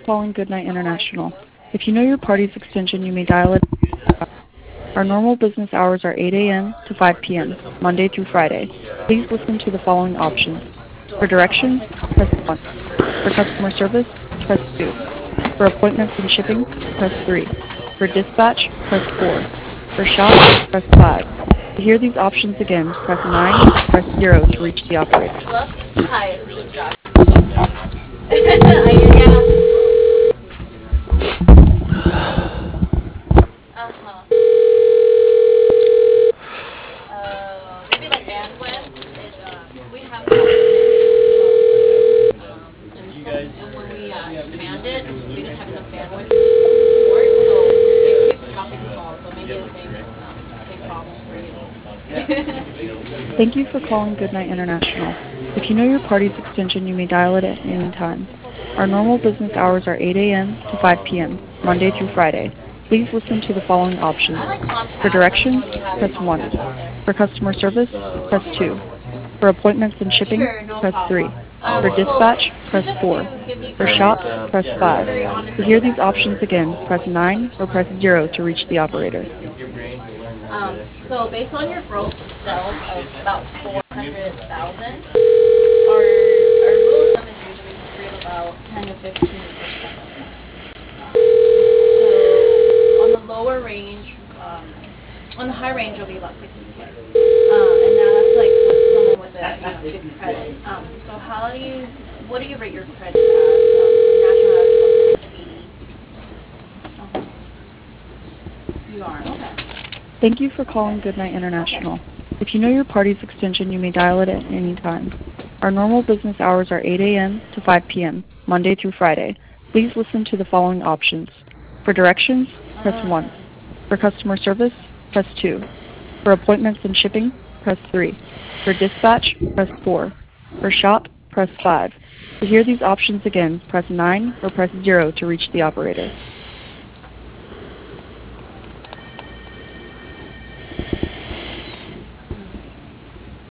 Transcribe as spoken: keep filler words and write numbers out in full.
calling Goodnight International. If you know your party's extension, you may dial it. Our normal business hours are eight A M to five P M, Monday through Friday. Please listen to the following options. For directions, press one. For customer service, press two. For appointments and shipping, press three. For dispatch, press four. For shop, press five. To hear these options again, press nine, press zero to reach the operator. Hi, this is Josh. I yeah. Uh-huh. Uh, maybe like bandwidth is, uh, we have um, and when we uh, expand it, we just have enough bandwidth to support, so it keeps dropping calls, so maybe the same, um, same problem for you. Thank you for calling Goodnight International. If you know your party's extension, you may dial it at any time. Our normal business hours are eight A M to five P M, Monday through Friday. Please listen to the following options. I like For Comcast, that's directions, when we have press one. Comcast out there. For customer service, press two. For appointments and shipping, Sure, no press three. problem. Um, For well, dispatch, press just four. to give you For guys shop, a press five. very honest To hear these feedback. options again, press nine or press zero to reach the operator. Um, so based on your gross sales of about four hundred thousand, our, our rule of thumb is usually to create about ten to fifteen percent. So on the lower range, um, on the high range it'll be about sixty K. Um, and now that's like with someone with a, you know, good credit. Um, so how do you, what do you rate your credit as? Um, national average is eighty. Uh-huh. You are, okay. Thank you for calling Goodnight International. If you know your party's extension, you may dial it at any time. Our normal business hours are eight A M to five P M, Monday through Friday. Please listen to the following options. For directions, press one. For customer service, press two. For appointments and shipping, press three. For dispatch, press four. For shop, press five. To hear these options again, press nine or press zero to reach the operator.